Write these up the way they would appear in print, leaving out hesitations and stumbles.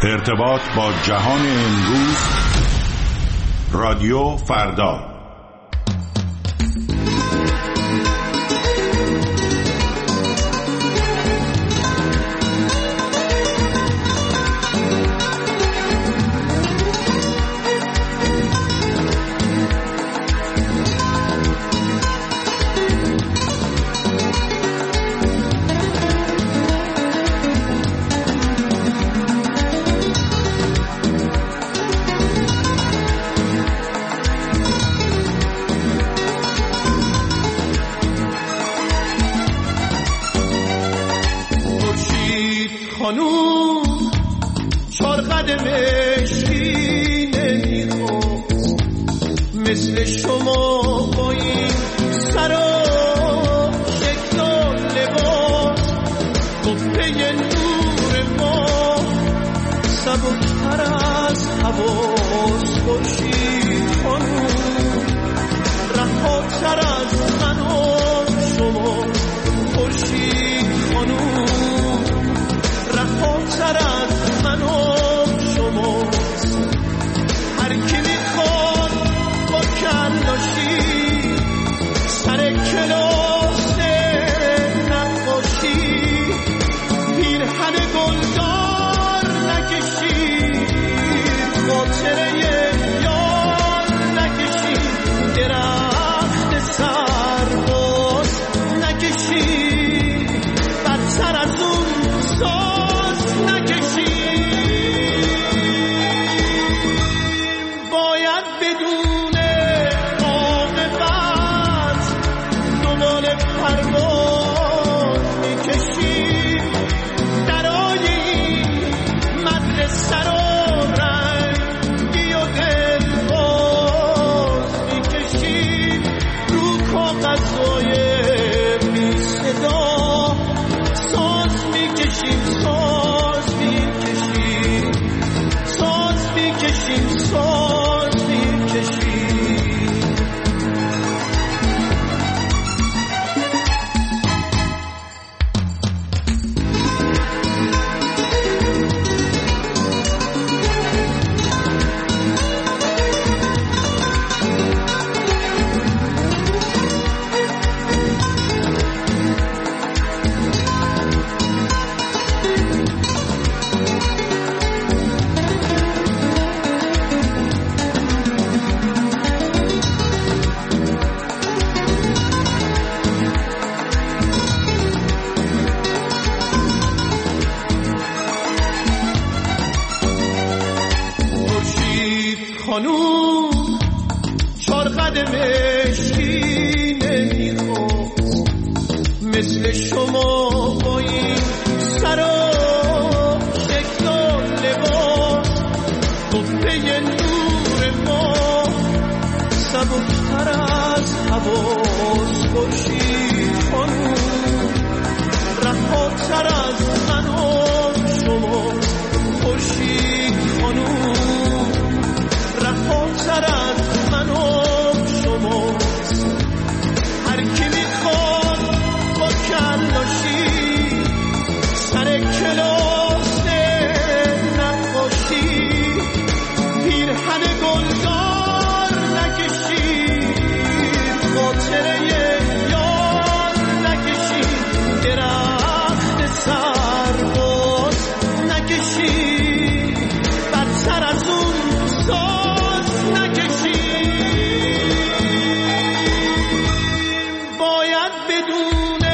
ارتباط با جهان امروز، رادیو فردا. خانوم چار قدم مشکی نمیخواست مثل شما با این سر و شکل و لباس، قبه نور ما سبکتر از حواس. خورشید خانوم رهاتر از من و شما، خورشید خانوم رهاتر از من و شماست. هر کی میخواد با کلاشی سر کلاس نقاشی پیرهن گلدار نکشید، خاطره یار نکشید، درخت سرباز نکشید، بدتر از اون ساز نکشید. باید بدون عاقبت دنبال پرواز میکشید، درای این مدرسه رو رنگی و دلباز میکشید، رو کاغذهای بی صدا ساز میکشیم، ساز میکشیم، ساز میکشیم، ساز میکشیم. خانوم چار قدم مشکی نمیخواست مثل شما با این سر و شکل و لباس، قبه نور ما سبکتر از حواس. خورشید خانوم رهاتر از من و شما، خورشید خانوم رهاتر از من و شماست. هر کی میخواد با کلاشی سر کلاس نقاشی پیرهن گلدار نکشید، خاطره یار نکشید، درخت سرباز نکشید، بدتر از اون ساز نکشید. باید بدون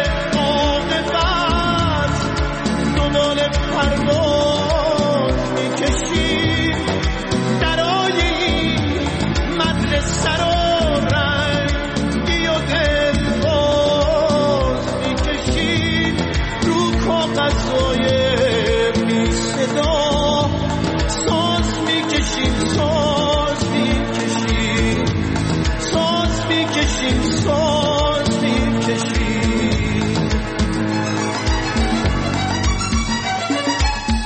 عاقبت دنبال پرواز میکشید، درای این مدرسه رو رنگی و دلباز میکشید، رو کاغذهای بی صدا ساز میکشیم، ساز میکشیم، ساز میکشیم، ساز میکشیم.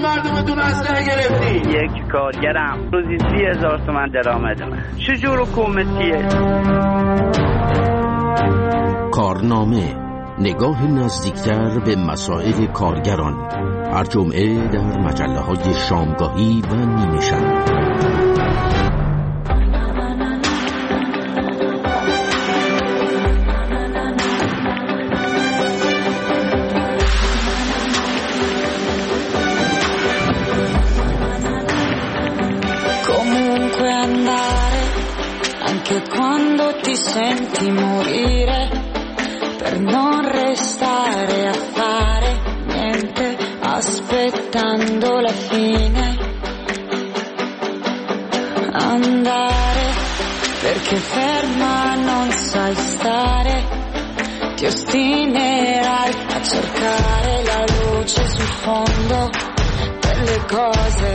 مردمتون اسلحه گرفتید؟ یک کارگرم روزی 30,000 تومان درآمد من. چجور حکومتیه؟ کارنامه، نگاه نزدیکتر به مسائل کارگران، هر جمعه در مجله‌های شامگاهی و نیمه شب. Comunque andare, anche quando ti senti morire, per non restare a fare niente, aspettando la fine. Andare, perché ferma non sai stare, ti ostinerai a cercare la luce sul fondo delle cose.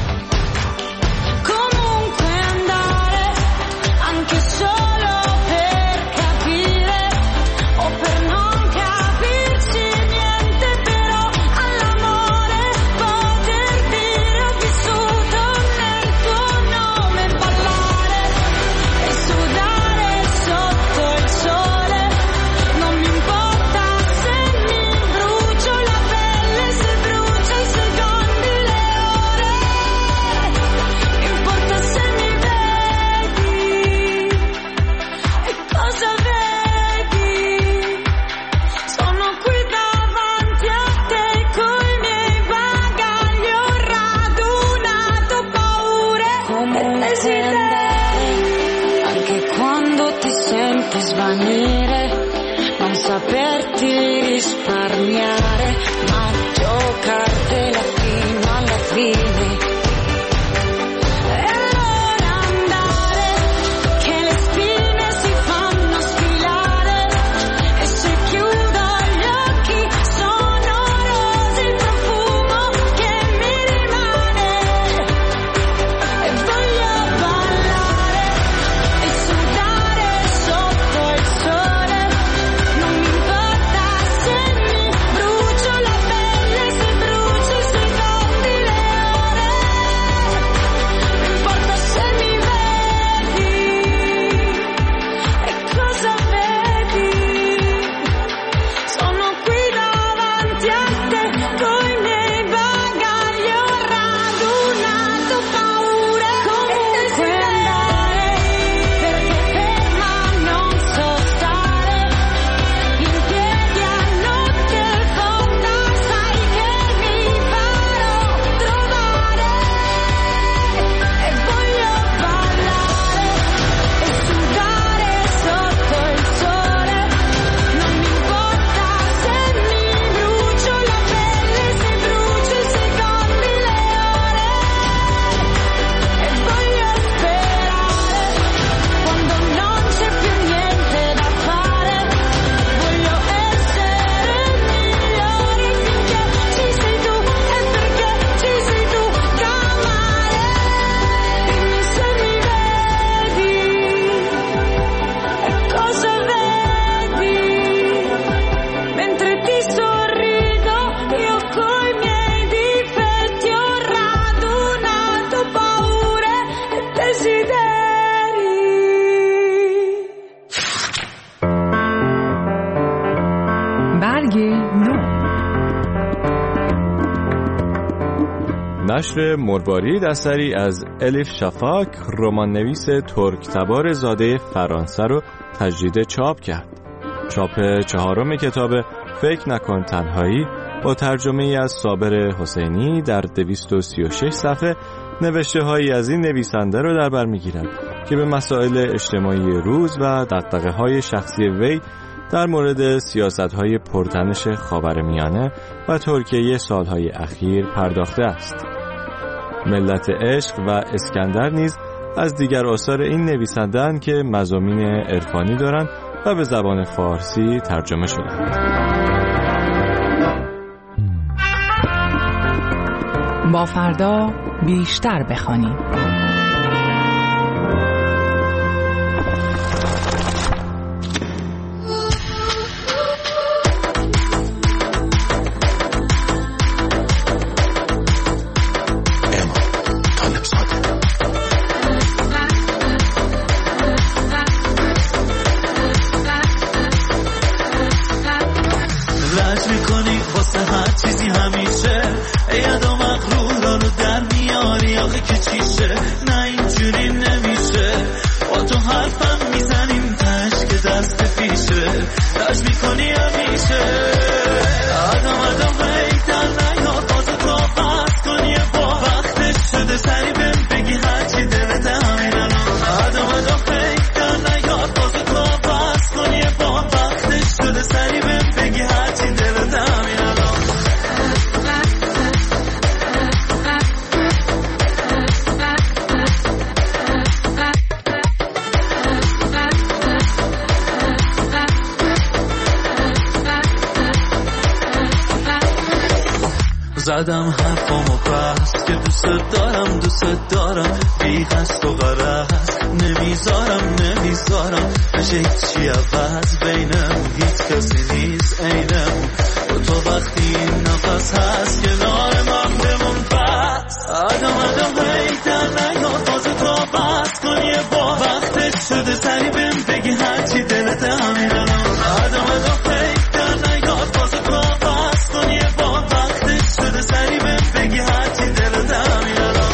Comunque andare, anche solo per capire o per non capirci niente, però all'amore poter dire ho vissuto nel tuo nome, ballare e sudare sotto il sole, non mi importa se mi brucio la pelle, se brucio i secondi, le ore, mi importa se mi vedi e cosa vedi. Sono qui davanti a te coi miei bagagli, ho radunato paure e desideri. Anche quando ti senti svanire, non saperti risparmiare, ma giocartela fino alla fine. E allora andare, che le spine si fanno sfilare, e se chiudo gli occhi sono rose il profumo che mi rimane. E voglio ballare e sudare sotto il sole, non mi importa se mi brucio la pelle, se brucio i secondi, le ore, mi importa se mi vedi e cosa vedi. Sono qui davanti a te coi miei bagagli, ho radunato paure. Comunque andare, perché ferma non so stare, in piedi a notte fonda, sai che mi farò trovare. E voglio ballare e sudare sotto il sole, non mi importa se mi brucio la pelle, se brucio i secondi, le ore, e voglio sperare quando non c'è più niente da fare, voglio essere migliori finché ci sei tu e perché ci sei tu, chiamare, dimmi se mi vedi e cosa vedi, mentre ti sorrido io coi miei difetti ho radunato paure e desideri. برگ نو. نشر مروارید اثری از الیف شفاک، رمان نویس ترک تبار زاده فرانسه رو تجدید چاپ کرد. چاپ 4 کتاب فکر نکن تنهایی با ترجمه ای از صابر حسینی در 236 صفحه نوشته هایی از این نویسنده رو در بر می‌گیرد که به مسائل اجتماعی روز و دغدغه های شخصی وی در مورد سیاست‌های پرتنش خاورمیانه و ترکیه سالهای اخیر پرداخته است. ملت عشق و اسکندر نیز از دیگر آثار این نویسنده‌اند که مضامین عرفانی دارند و به زبان فارسی ترجمه شدند. با فردا بیشتر بخوانید. زدم حرفامو پس که دوست دارم بی قصد و غرض نمیذارم نشه هیچی عوض بینم هیچ کسی نیست عینم و تو وقتی این نفس هست کنار من بمون پس آدم هیتر نیاد بازه تا بس کن یه با وقتت شده سری بهم بگی هرچی دلت همین الان آدم هیتر نیاد بازه تا بس کن یه با وقتت شده سری بهم بگی هرچی دلت همین الان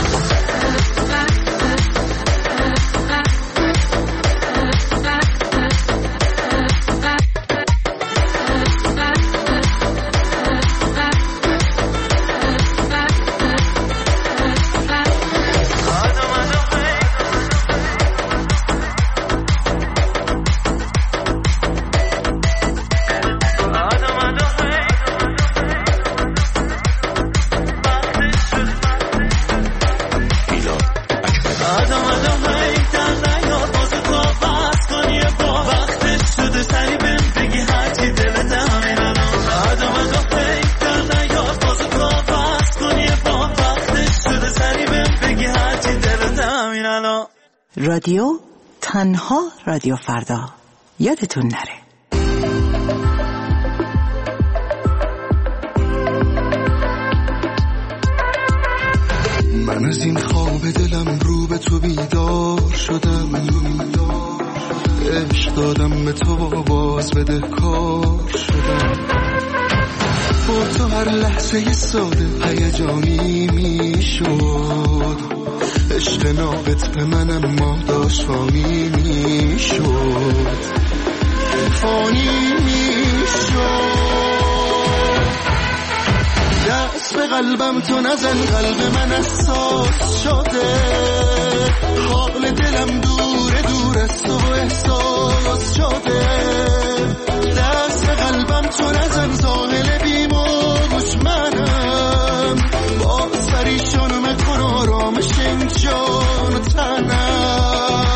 رادیو تنها رادیو فردا یادتون نره. من از این خواب دلم رو به تو بیدار شدم عشق دادم به تو باز بده کار شدم با تو هر لحظه ساده هیجانی می شد عشق ناقت به منم ما داشت فانی می شد دست به قلبم تو نزن قلب من اساس شده حال دلم دور از تو احساس شده دست به قلبم تو نزن ساحل بیموج منم باز پریشان مکن آرامش این جان و تنم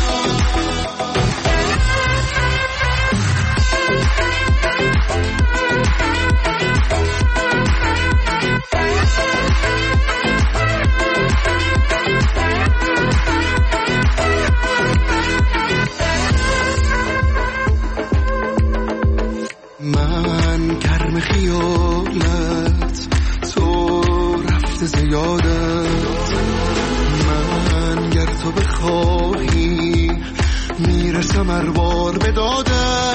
من گرم خیالت تو رفته زیادت من گر تو بخواهی میرسم اربار به دادت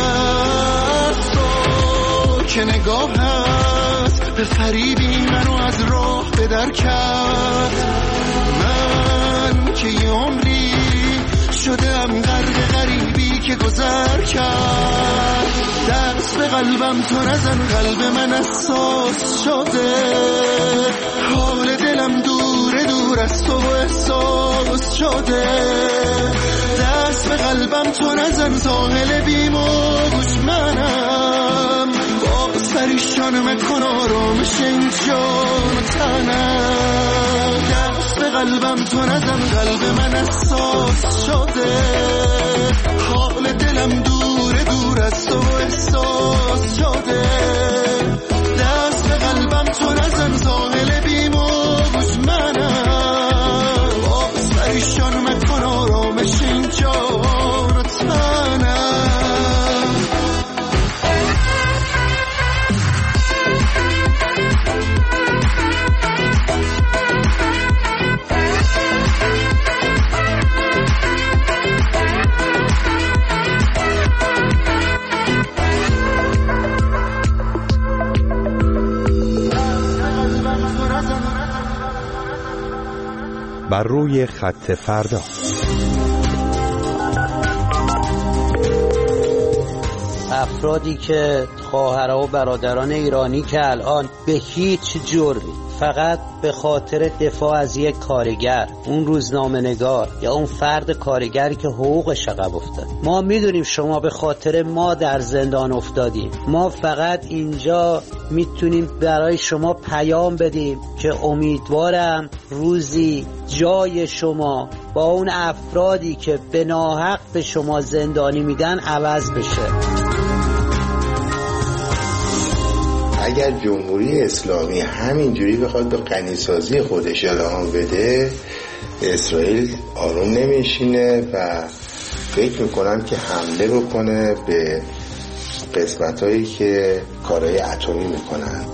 تو که نگاهت به فریبی منو از راه به در کرد من که یه عمری شدم غرق غریبی که گذر کرد دست به قلبم تو نزن قلب من اساس شده حال دلم دور از تو احساس شده دست به قلبم تو نزن ساحل بیموج منم باز پریشان مکن آرامش این جان و تنم دست به قلبم تو نزن قلب من اساس شده حال دلم دور از تو احساس شده دست به قلبم تو نزن ساحل بیموج منم باز پریشان مکن آرامش این جان و تنم بر روی خط فردا. افرادی که خواهرها و برادران ایرانی که الان به هیچ جرمی فقط به خاطر دفاع از یک کارگر، اون روزنامه نگار یا اون فرد کارگری که حقوقش عقب افتاد، ما میدونیم شما به خاطر ما در زندان افتادیم، ما فقط اینجا میتونیم برای شما پیام بدیم که امیدوارم روزی جای شما با اون افرادی که به ناحق به شما زندانی میدن عوض بشه. اگر جمهوری اسلامی همینجوری بخواد به غنیسازی خودش ادامه بده، اسرائیل آروم نمیشینه و فکر میکنم که حمله بکنه به قسمتایی که کارهای اتمی میکنن.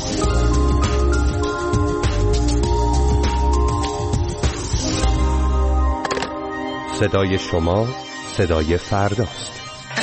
صدای شما صدای فرداست.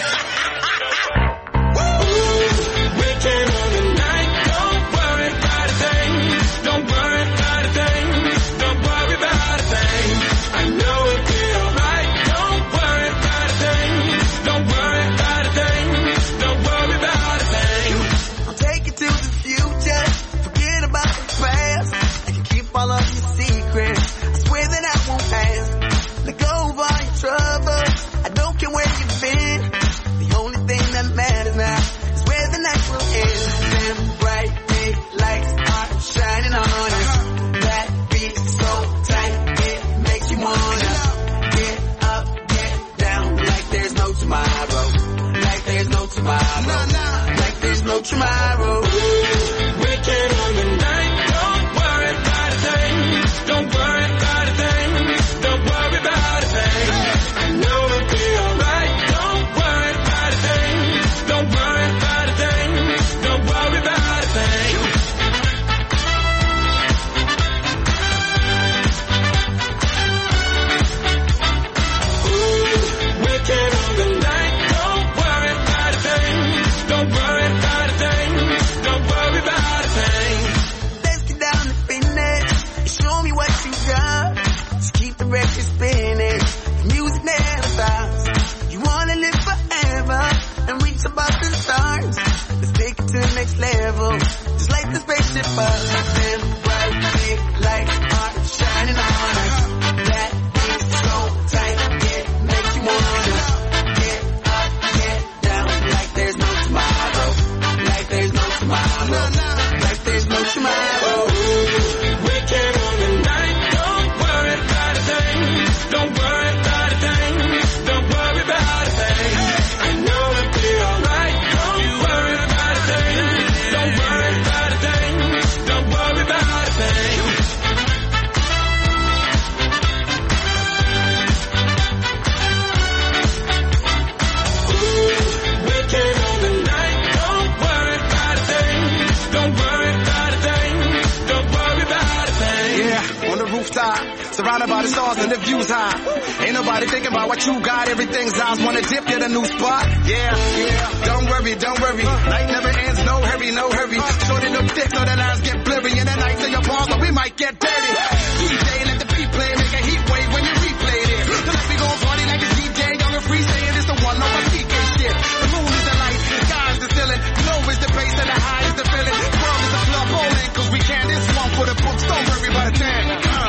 Surrounded by the stars and the views high. Ain't nobody thinking about what you got. Everything's eyes wanna dip, get a new spot. Yeah, don't worry, don't worry. Night never ends, no hurry, no hurry. Shorten up thick so the lines get blurry. And the nights in your palms, so we might get dirty. DJ, let the beat play, make a heat wave when you replay this. So let me go party like a DJ on a free saying it's the one on my PK shit. The moon is the light, the sky is the ceiling. The low is the bass and the high is the feeling. The world is a club bowling, cause we can. This one for the books, don't worry about a thing.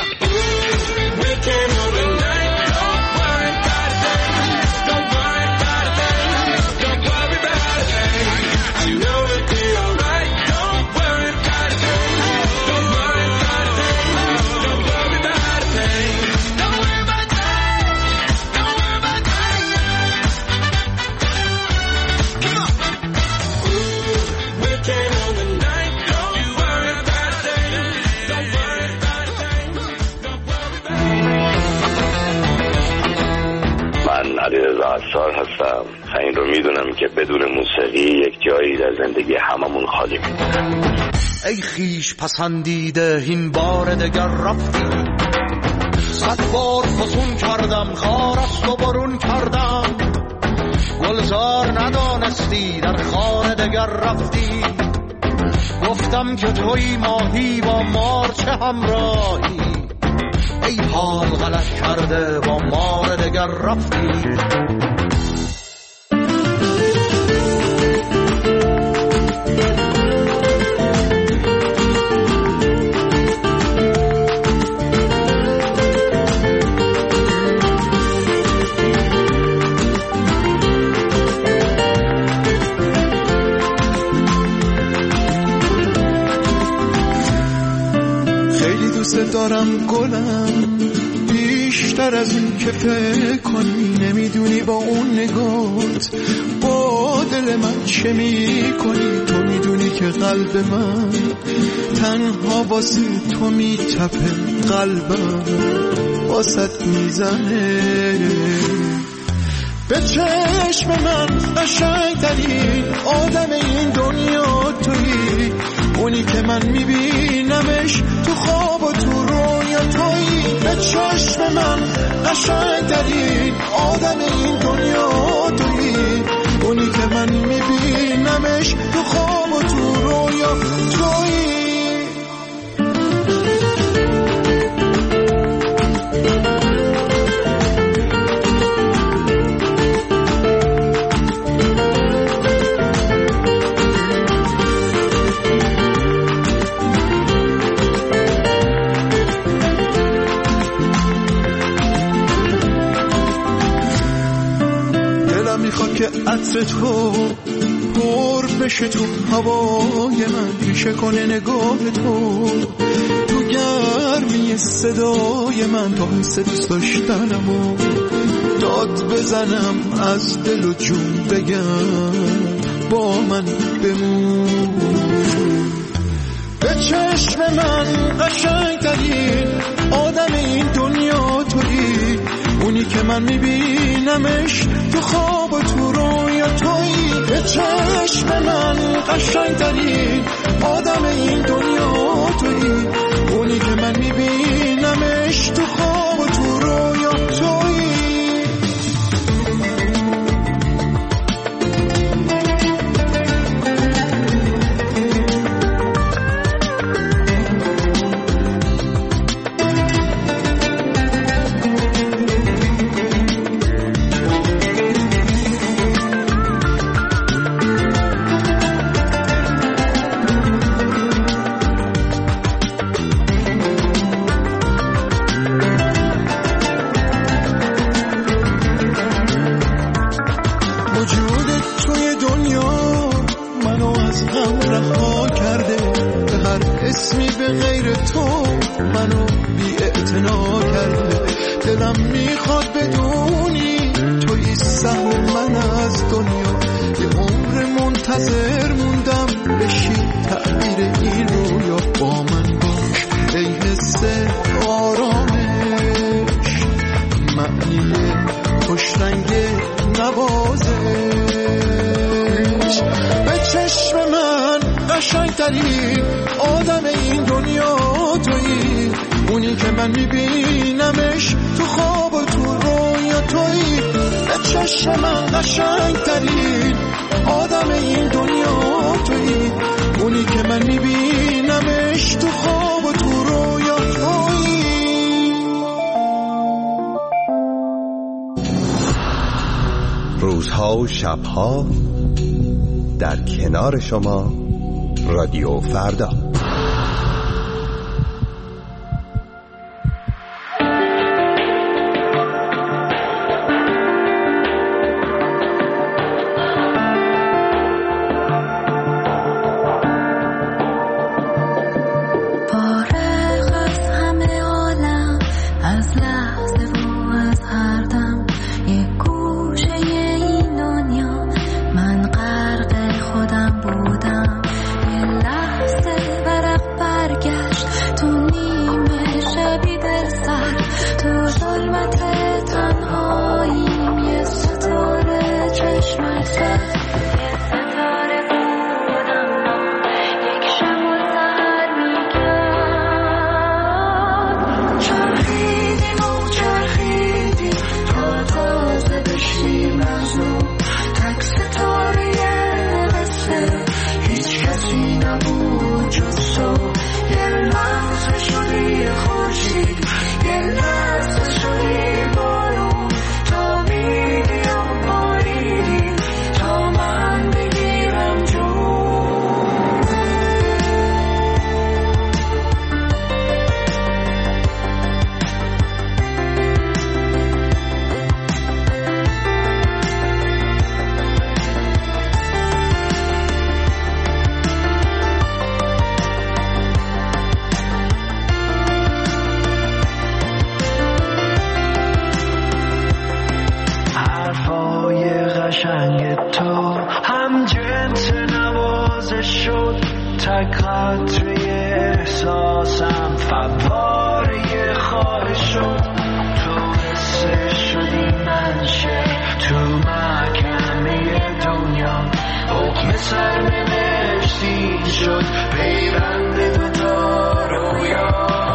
We came on the night, don't worry about a thing. Don't worry about a thing. Don't worry about a thing. You know it'll be alright. Don't worry about a thing. Don't worry about a thing. Don't worry about a thing. Don't worry about a thing. Don't worry about a thing. Come on. We came on the night, don't worry about a thing. Don't worry about a thing. من علیرضا عصار هستم. این رو میدونم که بدون موسیقی یک جایی در زندگی هممون خالی میمونه. ای خیش پسندیده این بار دگر رفتی، صد بار فسون کردم خار است و برون کردم، گلزار ندانستی در خار دگر رفتی، گفتم که توی ماهی با مار چه همراهی، ای حال غلط کرده با مار دگر رفتی. خیلی دوست دارم گلم، بیشتر بیشتر از این که فکر کنی. نمیدونی با اون نگات با دل من چه میکنی. تو میدونی که قلب من تنها واسه تو میتپه، قلبم واسط میزنه. به چشم من قشنگ‌ترین آدم این دنیا تویی، اونی که من میبینمش تو خواب و تو رویا تویی. به چشم من قشنگ‌ترین آدم این دنیا تویی، اونی که من میبینمش تو خواب و تو رویا تویی. که عطر تو پر بشه تو هوای من، ریشه کنه نگاه تو گرمی صدای من، تا حس دوست داشتنمو داد بزنم از دل و جون بگم با من بمون. به چشم من قشنگ‌ترین آدم این دنیا تویی، اونی که من میبینمش تو خواب و تو رویا تویی. به چشم من قشنگ‌ترین آدم این دنیا تویی، اونی که من میبینمش تو خواب و تو رویا تویی. قشنگترین آدم این دنیا تویی، اونی که من میبینمش تو خواب و تو رویا تویی. به چشم من قشنگترین آدم این دنیا تویی، اونی که من میبینمش تو خواب و تو رویا تویی. روزها و شبها در کنار شما رادیو فردا. من غرق خودم بودم، یه لحظه قشنگ تو هم جنس نوازش شد، تک قطره احساسم فواره خواهش شد. تو حسش شدی منشه تو محکمه دنیا، حکم سرنوشتی شد پیوند دوتا رویا.